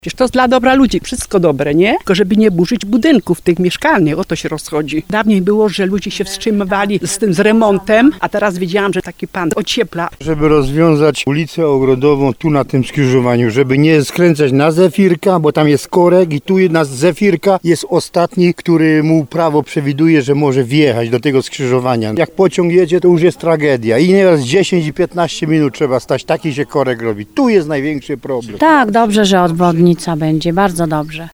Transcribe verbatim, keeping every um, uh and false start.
Przecież to dla dobra ludzi, wszystko dobre, nie? Tylko żeby nie burzyć budynków tych mieszkalnych, o to się rozchodzi. Dawniej było, że ludzie się wstrzymywali z tym, z remontem, a teraz widziałam, że taki pan ociepla. Żeby rozwiązać ulicę Ogrodową tu na tym skrzyżowaniu, żeby nie skręcać na Zefirka, bo tam jest korek i tu na Zefirka jest ostatni, który mu prawo przewiduje, że może wjechać do tego skrzyżowania. Jak pociąg jedzie, to już jest tragedia i nieraz dziesięć i piętnaście minut trzeba stać, taki się korek robi. Tu jest największy problem. Tak, dobrze, że obwodnica będzie, bardzo dobrze.